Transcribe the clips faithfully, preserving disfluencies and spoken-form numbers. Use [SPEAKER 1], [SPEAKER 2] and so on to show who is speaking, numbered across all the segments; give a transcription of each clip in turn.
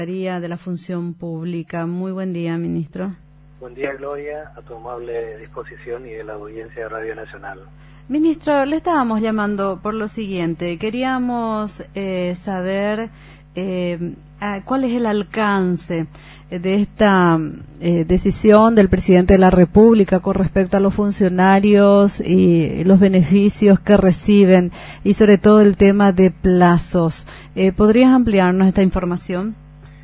[SPEAKER 1] De la Función Pública. Muy buen día, ministro.
[SPEAKER 2] Buen día, Gloria, a tu amable disposición y de la audiencia de Radio Nacional.
[SPEAKER 1] Ministro, le estábamos llamando por lo siguiente. Queríamos eh, saber eh, cuál es el alcance de esta eh, decisión del presidente de la República con respecto a los funcionarios y los beneficios que reciben y sobre todo el tema de plazos. Eh, ¿Podrías ampliarnos esta información?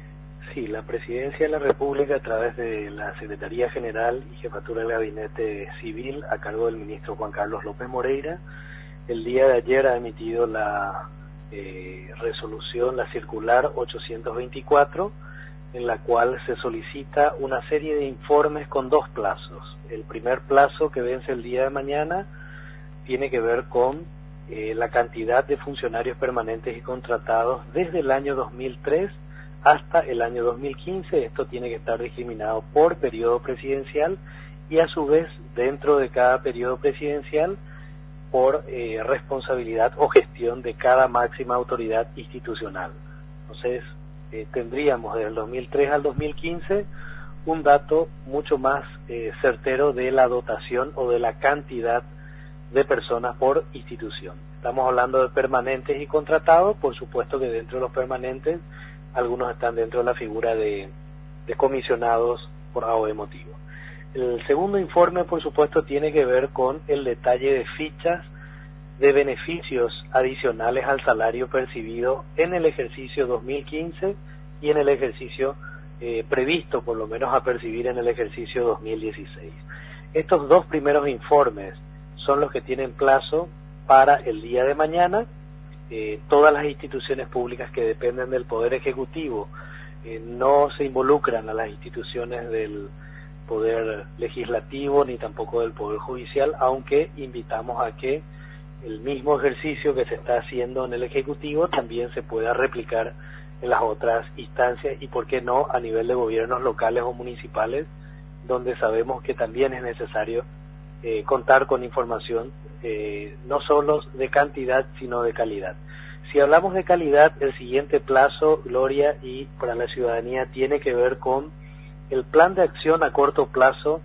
[SPEAKER 2] Sí, la Presidencia de la República, a través de la Secretaría General y Jefatura del Gabinete Civil, a cargo del ministro Juan Carlos López Moreira, el día de ayer ha emitido la eh, resolución, la circular ochocientos veinticuatro, en la cual se solicita una serie de informes con dos plazos. El primer plazo, que vence el día de mañana, tiene que ver con eh, la cantidad de funcionarios permanentes y contratados desde el año dos mil tres hasta el año dos mil quince. Esto tiene que estar discriminado por periodo presidencial y a su vez dentro de cada periodo presidencial por eh, responsabilidad o gestión de cada máxima autoridad institucional. Entonces eh, tendríamos desde el dos mil tres al dos mil quince un dato mucho más eh, certero de la dotación o de la cantidad de personas por institución. Estamos hablando de permanentes y contratados. Por supuesto que dentro de los permanentes algunos están dentro de la figura de, de comisionados por A o E motivo. El segundo informe, por supuesto, tiene que ver con el detalle de fichas de beneficios adicionales al salario percibido en el ejercicio dos mil quince y en el ejercicio eh, previsto, por lo menos, a percibir en el ejercicio dos mil dieciséis. Estos dos primeros informes son los que tienen plazo para el día de mañana. Eh, todas las instituciones públicas que dependen del Poder Ejecutivo eh, no se involucran a las instituciones del Poder Legislativo ni tampoco del Poder Judicial, aunque invitamos a que el mismo ejercicio que se está haciendo en el Ejecutivo también se pueda replicar en las otras instancias y, por qué no, a nivel de gobiernos locales o municipales, donde sabemos que también es necesario eh, contar con información Eh, no solo de cantidad sino de calidad. Si hablamos de calidad, el siguiente plazo, Gloria, y para la ciudadanía, tiene que ver con el plan de acción a corto plazo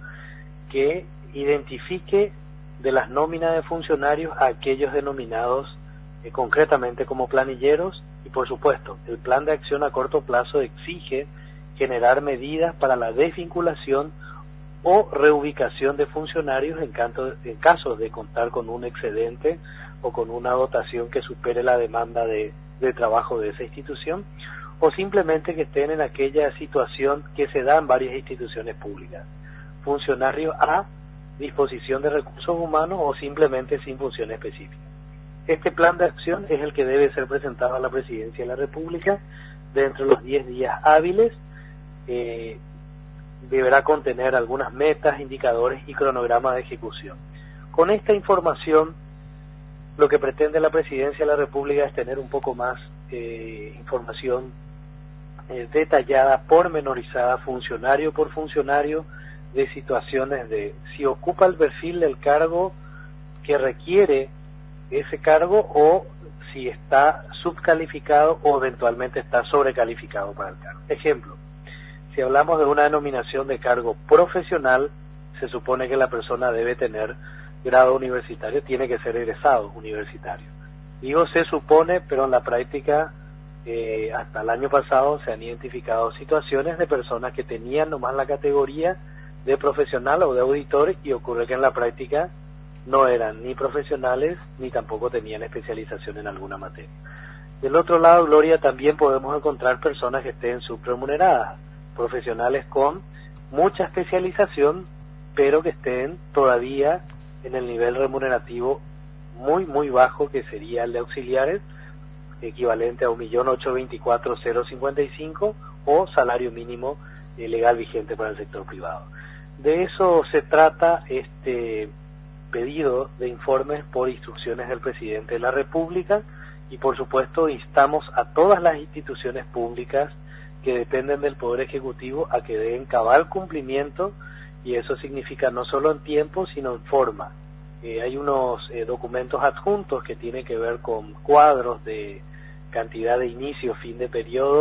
[SPEAKER 2] que identifique de las nóminas de funcionarios a aquellos denominados eh, concretamente como planilleros, y por supuesto el plan de acción a corto plazo exige generar medidas para la desvinculación o reubicación de funcionarios en, canto, en casos de contar con un excedente o con una dotación que supere la demanda de, de trabajo de esa institución, o simplemente que estén en aquella situación que se da en varias instituciones públicas: funcionarios a disposición de recursos humanos o simplemente sin función específica. Este plan de acción es el que debe ser presentado a la Presidencia de la República dentro de los diez días hábiles. eh, deberá contener algunas metas, indicadores y cronogramas de ejecución. Con esta información, lo que pretende la Presidencia de la República es tener un poco más eh, información eh, detallada, pormenorizada, funcionario por funcionario, de situaciones de si ocupa el perfil del cargo que requiere ese cargo o si está subcalificado o eventualmente está sobrecalificado para el cargo. Ejemplo: si hablamos de una denominación de cargo profesional, se supone que la persona debe tener grado universitario, tiene que ser egresado universitario. Digo se supone, pero en la práctica eh, hasta el año pasado se han identificado situaciones de personas que tenían nomás la categoría de profesional o de auditor, y ocurre que en la práctica no eran ni profesionales ni tampoco tenían especialización en alguna materia. Del otro lado, Gloria, también podemos encontrar personas que estén subremuneradas, profesionales con mucha especialización, pero que estén todavía en el nivel remunerativo muy, muy bajo, que sería el de auxiliares, equivalente a un millón ochocientos veinticuatro mil cincuenta y cinco, o salario mínimo eh, legal vigente para el sector privado. De eso se trata este pedido de informes por instrucciones del presidente de la República, y por supuesto instamos a todas las instituciones públicas que dependen del Poder Ejecutivo a que den cabal cumplimiento, y eso significa no solo en tiempo sino en forma. Eh, hay unos eh, documentos adjuntos que tienen que ver con cuadros de cantidad de inicio, fin de periodo,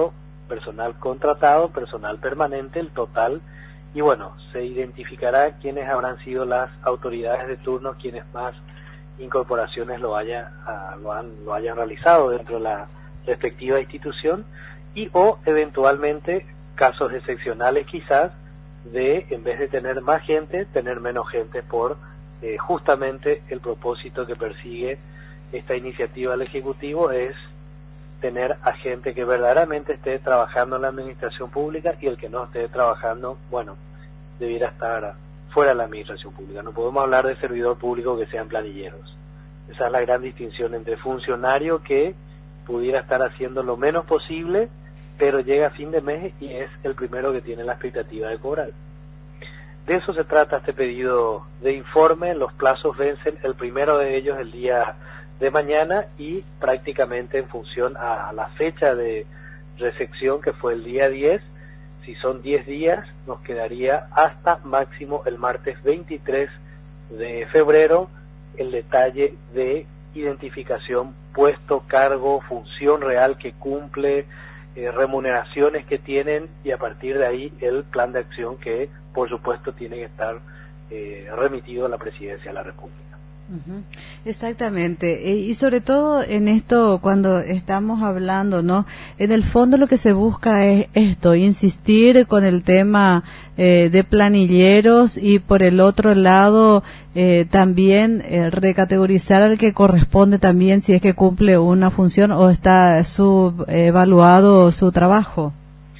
[SPEAKER 2] personal contratado, personal permanente, el total, y bueno, se identificará quiénes habrán sido las autoridades de turno, quienes más incorporaciones lo, haya, uh, lo, han, lo hayan realizado dentro de la respectiva institución, y o eventualmente casos excepcionales quizás de, en vez de tener más gente, tener menos gente por eh, justamente el propósito que persigue esta iniciativa del Ejecutivo, es tener a gente que verdaderamente esté trabajando en la administración pública, y el que no esté trabajando, bueno, debiera estar fuera de la administración pública. No podemos hablar de servidor público que sean planilleros. Esa es la gran distinción entre funcionario que pudiera estar haciendo lo menos posible, pero llega a fin de mes y es el primero que tiene la expectativa de cobrar. De eso se trata este pedido de informe. Los plazos vencen, el primero de ellos el día de mañana, y prácticamente en función a la fecha de recepción, que fue el día diez, si son diez días, nos quedaría hasta máximo el martes veintitrés de febrero el detalle de identificación, puesto, cargo, función real que cumple, eh, remuneraciones que tienen, y a partir de ahí el plan de acción que por supuesto tiene que estar eh, remitido a la Presidencia de la República.
[SPEAKER 1] Uh-huh. Exactamente, e, y sobre todo en esto cuando estamos hablando, ¿no? En el fondo lo que se busca es esto, insistir con el tema eh, de planilleros, y por el otro lado eh, también eh, recategorizar al que corresponde también, si es que cumple una función o está subevaluado su trabajo.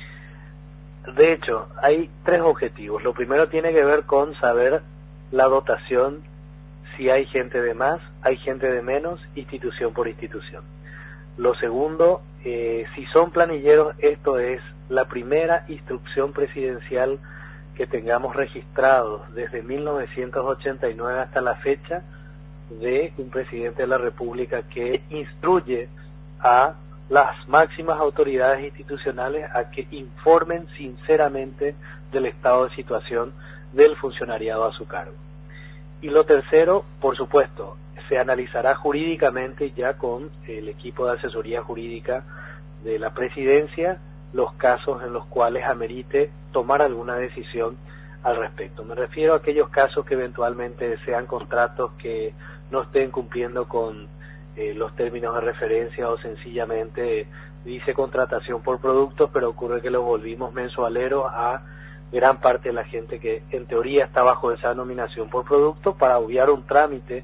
[SPEAKER 2] De hecho, hay tres objetivos. Lo primero tiene que ver con saber la dotación, si hay gente de más, hay gente de menos, institución por institución. Lo segundo, eh, si son planilleros, esto es la primera instrucción presidencial que tengamos registrados desde mil novecientos ochenta y nueve hasta la fecha, de un presidente de la República que instruye a las máximas autoridades institucionales a que informen sinceramente del estado de situación del funcionariado a su cargo. Y lo tercero, por supuesto, se analizará jurídicamente ya con el equipo de asesoría jurídica de la Presidencia los casos en los cuales amerite tomar alguna decisión al respecto. Me refiero a aquellos casos que eventualmente sean contratos que no estén cumpliendo con eh, los términos de referencia, o sencillamente dice contratación por productos, pero ocurre que los volvimos mensualeros a gran parte de la gente que en teoría está bajo esa denominación por producto, para obviar un trámite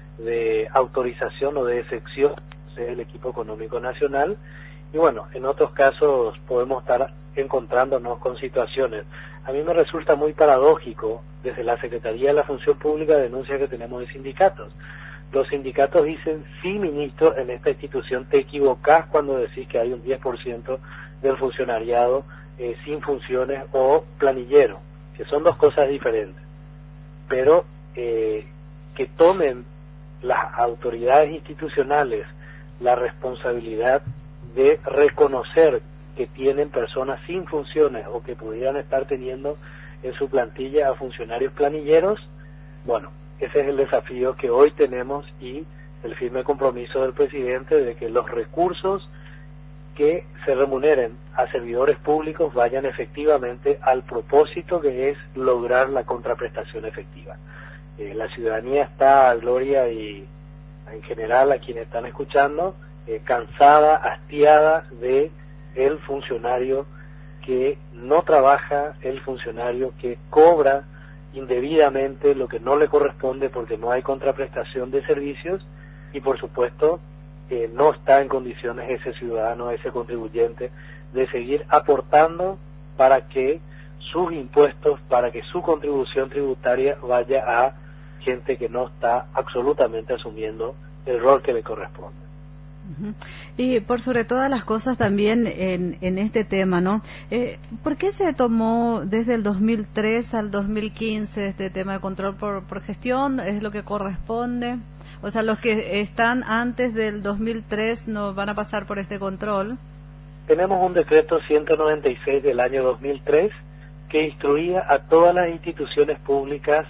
[SPEAKER 2] de autorización o de excepción del equipo económico nacional. Y bueno, en otros casos podemos estar encontrándonos con situaciones. A mí me resulta muy paradójico, desde la Secretaría de la Función Pública, denuncia que tenemos de sindicatos. Los sindicatos dicen: sí, ministro, en esta institución te equivocás cuando decís que hay un diez por ciento del funcionariado eh, sin funciones o planillero, que son dos cosas diferentes. Pero eh, que tomen las autoridades institucionales la responsabilidad de reconocer que tienen personas sin funciones o que pudieran estar teniendo en su plantilla a funcionarios planilleros, bueno, ese es el desafío que hoy tenemos, y el firme compromiso del presidente de que los recursos que se remuneren a servidores públicos vayan efectivamente al propósito, que es lograr la contraprestación efectiva. Eh, la ciudadanía está, Gloria, y en general a quienes están escuchando, eh, cansada, hastiada de el funcionario que no trabaja, el funcionario que cobra indebidamente lo que no le corresponde porque no hay contraprestación de servicios, y por supuesto eh, no está en condiciones ese ciudadano, ese contribuyente, de seguir aportando para que sus impuestos, para que su contribución tributaria vaya a gente que no está absolutamente asumiendo el rol que le corresponde.
[SPEAKER 1] Uh-huh. Y por sobre todas las cosas también en, en este tema, ¿no? Eh, ¿Por qué se tomó desde el dos mil tres al dos mil quince este tema de control por, por gestión? ¿Es lo que corresponde? O sea, los que están antes del dos mil tres no van a pasar por este control.
[SPEAKER 2] Tenemos un decreto ciento noventa y seis del año dos mil tres que instruía a todas las instituciones públicas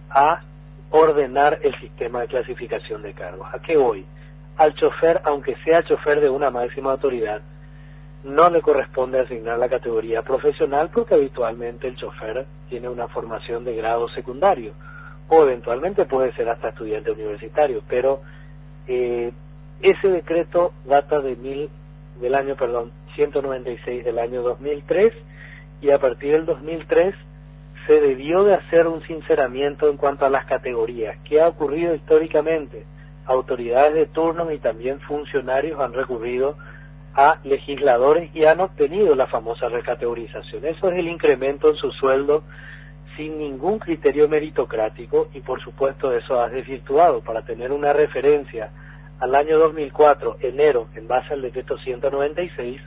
[SPEAKER 2] a ordenar el sistema de clasificación de cargos. ¿A qué voy? Al chofer, aunque sea chofer de una máxima autoridad, no le corresponde asignar la categoría profesional porque habitualmente el chofer tiene una formación de grado secundario o eventualmente puede ser hasta estudiante universitario, pero eh, ese decreto data de mil del año, perdón, ciento noventa y seis del año dos mil tres, y a partir del dos mil tres se debió de hacer un sinceramiento en cuanto a las categorías. ¿Qué ha ocurrido históricamente? Autoridades de turno y también funcionarios han recurrido a legisladores y han obtenido la famosa recategorización. Eso es el incremento en su sueldo sin ningún criterio meritocrático, y por supuesto eso ha desvirtuado. Para tener una referencia, al año dos mil cuatro, enero, en base al decreto ciento noventa y seis,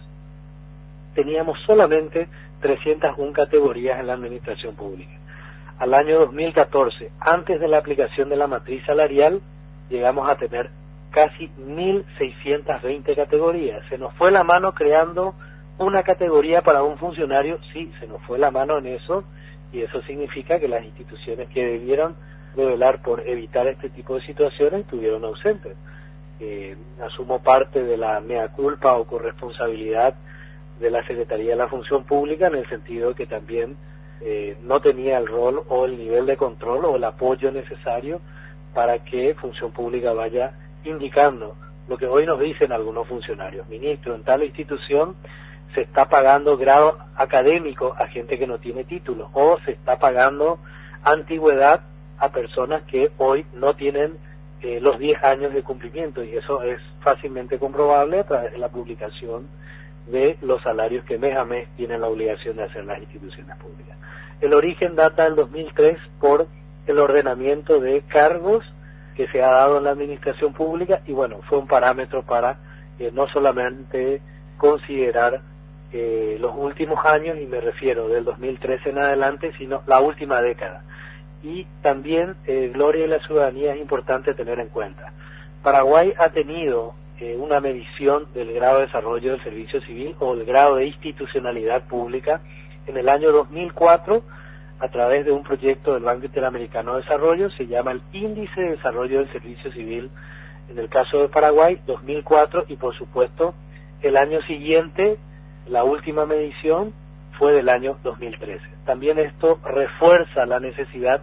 [SPEAKER 2] teníamos solamente trescientas una categorías en la administración pública. Al año dos mil catorce, antes de la aplicación de la matriz salarial, llegamos a tener casi mil seiscientas veinte categorías. Se nos fue la mano creando una categoría para un funcionario, sí, se nos fue la mano en eso, y eso significa que las instituciones que debieron de velar por evitar este tipo de situaciones estuvieron ausentes. Eh, asumo parte de la mea culpa o corresponsabilidad de la Secretaría de la Función Pública, en el sentido de que también eh, no tenía el rol o el nivel de control o el apoyo necesario para que Función Pública vaya indicando lo que hoy nos dicen algunos funcionarios. Ministro, en tal institución se está pagando grado académico a gente que no tiene título, o se está pagando antigüedad a personas que hoy no tienen eh, los diez años de cumplimiento, y eso es fácilmente comprobable a través de la publicación de los salarios que mes a mes tienen la obligación de hacer las instituciones públicas. El origen data del dos mil tres por el ordenamiento de cargos que se ha dado en la administración pública, y bueno, fue un parámetro para eh, no solamente considerar eh, los últimos años, y me refiero del dos mil trece en adelante, sino la última década. Y también, eh, Gloria, y la ciudadanía, es importante tener en cuenta. Paraguay ha tenido eh, una medición del grado de desarrollo del servicio civil o el grado de institucionalidad pública en el año dos mil cuatro, a través de un proyecto del Banco Interamericano de Desarrollo. Se llama el Índice de Desarrollo del Servicio Civil en el caso de Paraguay, dos mil cuatro, y por supuesto el año siguiente, la última medición fue del año dos mil trece. También esto refuerza la necesidad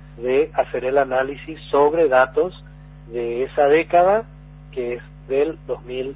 [SPEAKER 2] de hacer el análisis sobre datos de esa década, que es del dos mil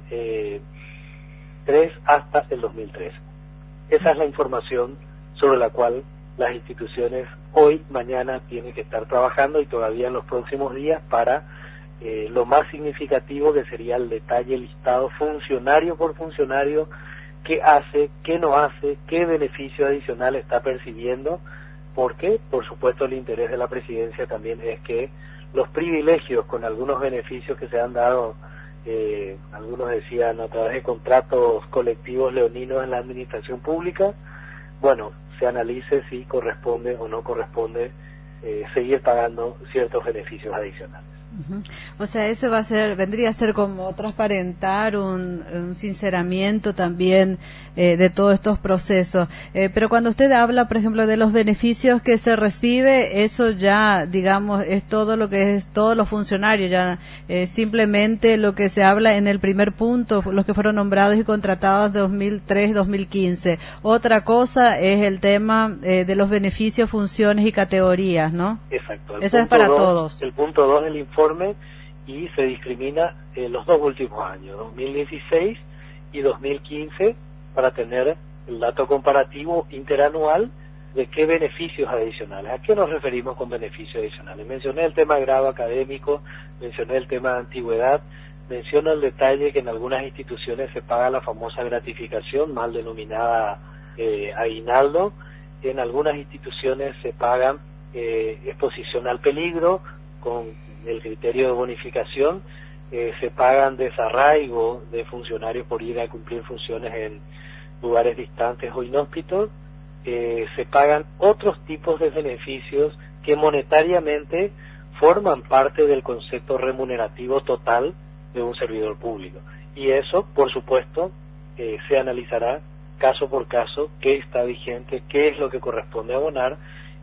[SPEAKER 2] tres hasta el dos mil trece. Esa es la información sobre la cual las instituciones hoy, mañana, tienen que estar trabajando, y todavía en los próximos días, para eh, lo más significativo, que sería el detalle listado funcionario por funcionario, qué hace, qué no hace, qué beneficio adicional está percibiendo, porque, por supuesto, el interés de la presidencia también es que los privilegios con algunos beneficios que se han dado, eh, algunos decían a través de contratos colectivos leoninos en la administración pública, bueno, se analice si corresponde o no corresponde eh, seguir pagando ciertos beneficios adicionales.
[SPEAKER 1] Uh-huh. O sea, eso va a ser, vendría a ser como transparentar un, un sinceramiento también eh, de todos estos procesos. Eh, pero cuando usted habla, por ejemplo, de los beneficios que se recibe, eso ya, digamos, es todo lo que es todos los funcionarios, ya eh, simplemente lo que se habla en el primer punto, los que fueron nombrados y contratados de dos mil tres dos mil quince. Otra cosa es el tema eh, de los beneficios, funciones y categorías, ¿no?
[SPEAKER 2] Exacto.
[SPEAKER 1] Eso es para
[SPEAKER 2] dos,
[SPEAKER 1] todos.
[SPEAKER 2] El punto dos del informe, y se discrimina eh, los dos últimos años, dos mil dieciséis y dos mil quince, para tener el dato comparativo interanual de qué beneficios adicionales. ¿A qué nos referimos con beneficios adicionales? Mencioné el tema grado académico, mencioné el tema de antigüedad, menciono el detalle que en algunas instituciones se paga la famosa gratificación, mal denominada eh, aguinaldo. En algunas instituciones se paga eh, exposición al peligro, con el criterio de bonificación. Eh, se pagan desarraigo de funcionarios por ir a cumplir funciones en lugares distantes o inhóspitos. Eh, se pagan otros tipos de beneficios que monetariamente forman parte del concepto remunerativo total de un servidor público, y eso, por supuesto, eh, se analizará caso por caso qué está vigente, qué es lo que corresponde abonar,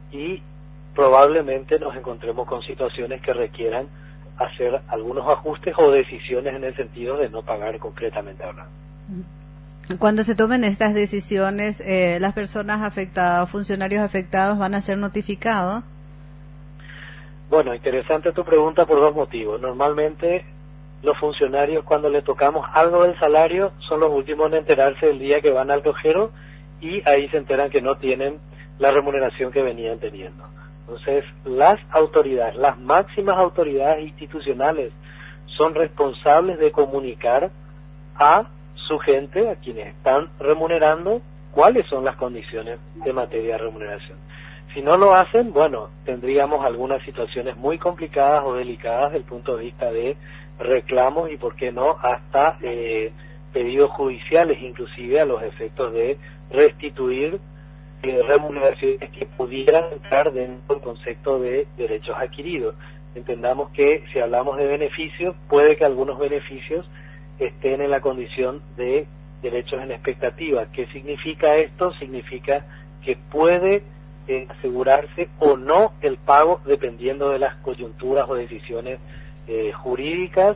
[SPEAKER 2] y probablemente nos encontremos con situaciones que requieran hacer algunos ajustes o decisiones en el sentido de no pagar concretamente hablando.
[SPEAKER 1] cuando se tomen estas decisiones, eh, las personas afectadas, funcionarios afectados, van a ser notificados?
[SPEAKER 2] Bueno, interesante tu pregunta por dos motivos. Normalmente los funcionarios, cuando le tocamos algo del salario, son los últimos en enterarse el día que van al cajero, y ahí se enteran que no tienen la remuneración que venían teniendo. Entonces, las autoridades, las máximas autoridades institucionales, son responsables de comunicar a su gente, a quienes están remunerando, cuáles son las condiciones de materia de remuneración. Si no lo hacen, bueno, tendríamos algunas situaciones muy complicadas o delicadas desde el punto de vista de reclamos y, por qué no, hasta eh, pedidos judiciales, inclusive a los efectos de restituir eh, remuneraciones que pudieran entrar dentro del concepto de derechos adquiridos. Entendamos que si hablamos de beneficios, puede que algunos beneficios estén en la condición de derechos en expectativa. ¿Qué significa esto? Significa que puede eh, asegurarse o no el pago dependiendo de las coyunturas o decisiones eh, jurídicas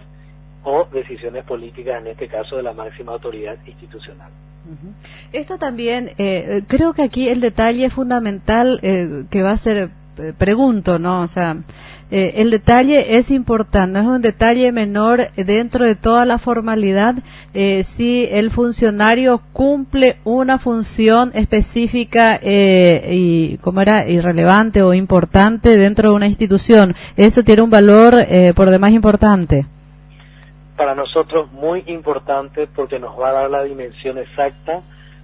[SPEAKER 2] o decisiones políticas, en este caso de la máxima autoridad institucional.
[SPEAKER 1] Uh-huh. Esto también, eh, creo que aquí el detalle fundamental eh, que va a ser, eh, pregunto, ¿no? O sea, eh, el detalle es importante, no es un detalle menor dentro de toda la formalidad, eh, si el funcionario cumple una función específica eh, y, ¿cómo era?, irrelevante o importante dentro de una institución. Eso tiene un valor eh, por demás importante.
[SPEAKER 2] Para nosotros muy importante, porque nos va a dar la dimensión exacta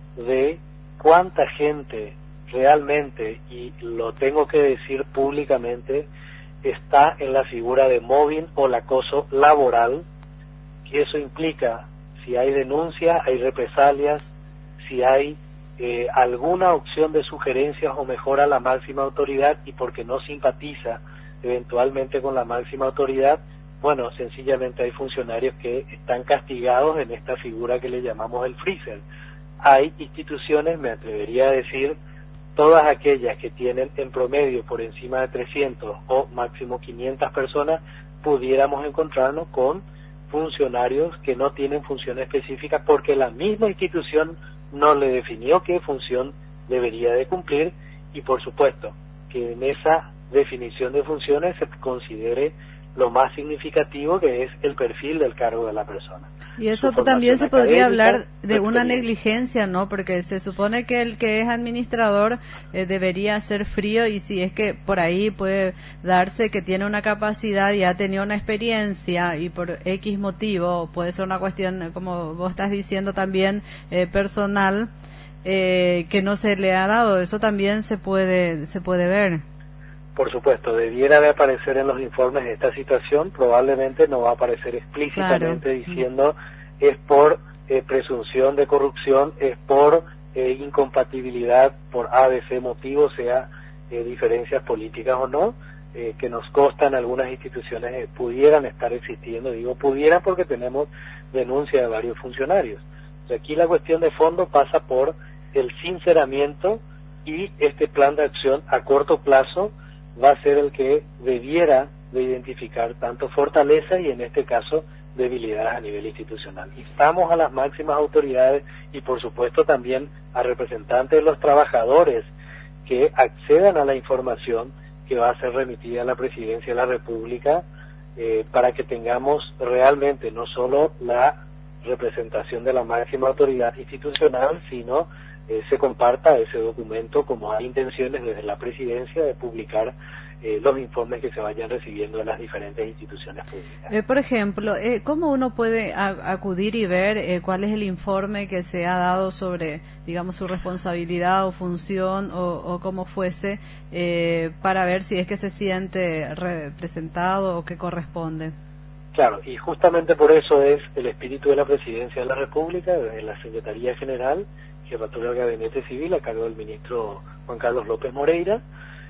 [SPEAKER 2] de cuánta gente realmente, y lo tengo que decir públicamente, está en la figura de mobbing o el acoso laboral, que eso implica si hay denuncia, hay represalias, si hay eh, alguna opción de sugerencias o mejora a la máxima autoridad, y porque no simpatiza eventualmente con la máxima autoridad, bueno, sencillamente hay funcionarios que están castigados en esta figura que le llamamos el freezer. Hay instituciones, me atrevería a decir, todas aquellas que tienen en promedio por encima de trescientos o máximo quinientas personas, pudiéramos encontrarnos con funcionarios que no tienen función específica porque la misma institución no le definió qué función debería de cumplir, y por supuesto que en esa definición de funciones se considere lo más significativo, que es el perfil del cargo de la persona.
[SPEAKER 1] Y eso también se podría hablar de una negligencia, ¿no? Porque se supone que el que es administrador eh, debería ser frío, y si es que por ahí puede darse que tiene una capacidad y ha tenido una experiencia y por X motivo, puede ser una cuestión, como vos estás diciendo también, eh, personal, eh, que no se le ha dado, eso también se puede se puede ver.
[SPEAKER 2] Por supuesto, debiera de aparecer en los informes de esta situación, probablemente no va a aparecer explícitamente claro. diciendo es por eh, presunción de corrupción, es por eh, incompatibilidad por A B C motivo, sea eh, diferencias políticas o no, eh, que nos constan algunas instituciones eh, pudieran estar existiendo. Digo pudieran porque tenemos denuncia de varios funcionarios. O sea, aquí la cuestión de fondo pasa por el sinceramiento, y este plan de acción a corto plazo va a ser el que debiera de identificar tanto fortalezas y, en este caso, debilidades a nivel institucional. Instamos a las máximas autoridades y, por supuesto, también a representantes de los trabajadores que accedan a la información que va a ser remitida a la Presidencia de la República, eh, para que tengamos realmente no solo la representación de la máxima autoridad institucional, sino Eh, se comparta ese documento, como hay intenciones desde la Presidencia de publicar eh, los informes que se vayan recibiendo en las diferentes instituciones públicas.
[SPEAKER 1] Eh, por ejemplo, eh, ¿cómo uno puede a, acudir y ver eh, cuál es el informe que se ha dado sobre, digamos, su responsabilidad o función o, o cómo fuese, eh, para ver si es que se siente representado o que corresponde?
[SPEAKER 2] Claro, y justamente por eso es el espíritu de la Presidencia de la República, de la Secretaría General, Jefatura del Gabinete Civil, a cargo del ministro Juan Carlos López Moreira,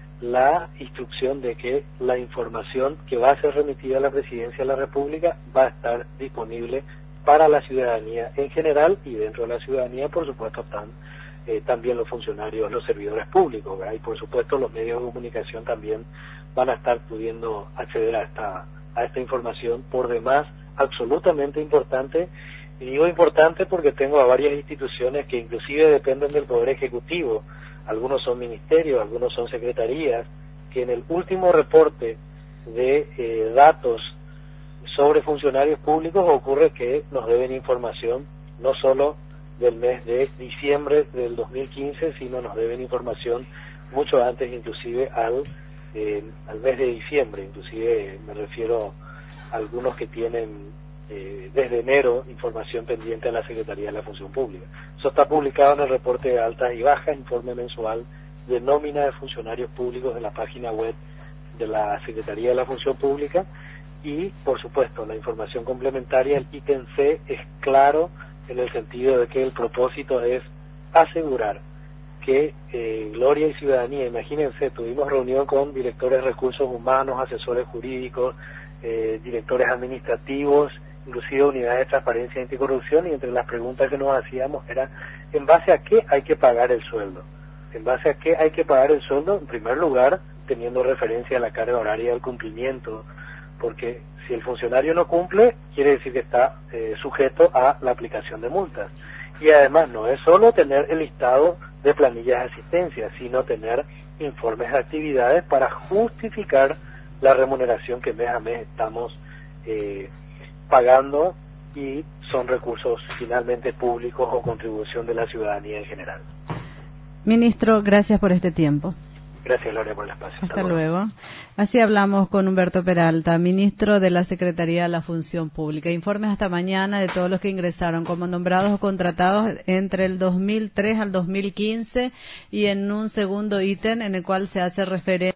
[SPEAKER 2] la instrucción de que la información que va a ser remitida a la Presidencia de la República va a estar disponible para la ciudadanía en general, y dentro de la ciudadanía, por supuesto, están eh, también los funcionarios, los servidores públicos, ¿verdad? Y por supuesto los medios de comunicación también van a estar pudiendo acceder a esta, a esta información, por demás absolutamente importante, Y digo importante porque tengo a varias instituciones que inclusive dependen del Poder Ejecutivo, algunos son ministerios, algunos son secretarías, que en el último reporte de eh, datos sobre funcionarios públicos ocurre que nos deben información no solo del mes de diciembre del dos mil quince, sino nos deben información mucho antes, inclusive al, eh, al mes de diciembre, inclusive me refiero a algunos que tienen eh, desde enero información pendiente a la Secretaría de la Función Pública. Eso está publicado en el reporte de altas y bajas, informe mensual de nómina de funcionarios públicos en la página web de la Secretaría de la Función Pública. Y, por supuesto, la información complementaria, el ítem C, es claro en el sentido de que el propósito es asegurar que eh, Gloria y Ciudadanía, imagínense, tuvimos reunión con directores de recursos humanos, asesores jurídicos, eh, directores administrativos, inclusive unidades de transparencia y anticorrupción, y entre las preguntas que nos hacíamos era, ¿en base a qué hay que pagar el sueldo? ¿En base a qué hay que pagar el sueldo? En primer lugar, teniendo referencia a la carga horaria del cumplimiento, porque si el funcionario no cumple, quiere decir que está eh, sujeto a la aplicación de multas. Y además no es solo tener el listado de planillas de asistencia, sino tener informes de actividades para justificar la remuneración que mes a mes estamos eh, pagando, y son recursos finalmente públicos o contribución de la ciudadanía en general.
[SPEAKER 1] Ministro, gracias por este tiempo.
[SPEAKER 2] Gracias, Gloria, por el espacio.
[SPEAKER 1] Hasta, Hasta luego. luego. Así hablamos con Humberto Peralta, ministro de la Secretaría de la Función Pública. Informes hasta mañana de todos los que ingresaron como nombrados o contratados entre el dos mil tres al dos mil quince, y en un segundo ítem en el cual se hace referencia